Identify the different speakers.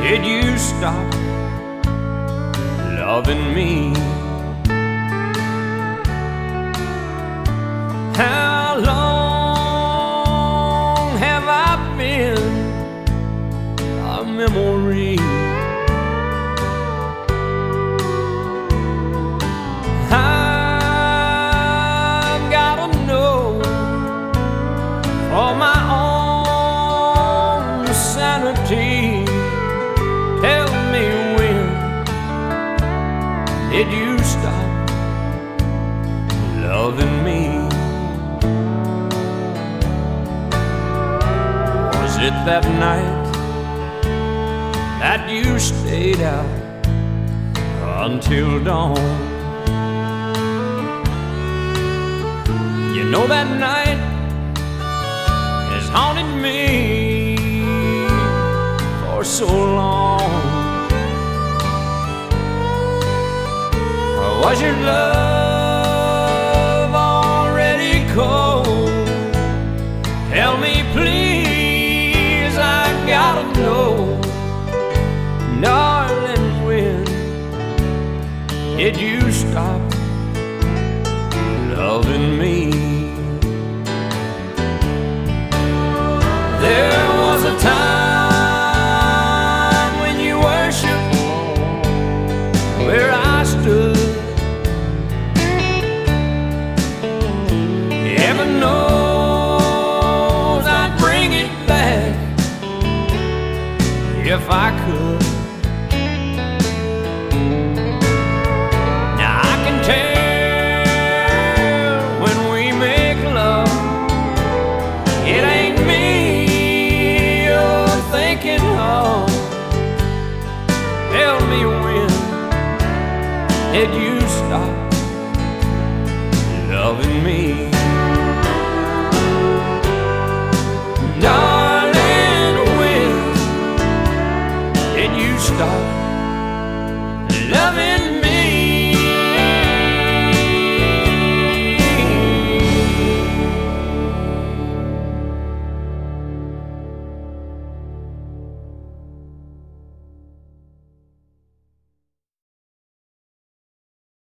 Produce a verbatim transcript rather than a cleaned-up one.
Speaker 1: did you stop loving me? How long have I been a memory? I've gotta know for my own sanity. Tell me, when did you stop loving me? Was it that night that you stayed out until dawn? You know that night has haunted me for so long. Or was your love already cold? Tell me please, I gotta know. Darling, when did you stop loving me? There was a time when you worshiped where I stood. Heaven knows I'd bring it back if I could. Now I can tell when we make love, it ain't me you're thinking of. Tell me, when did you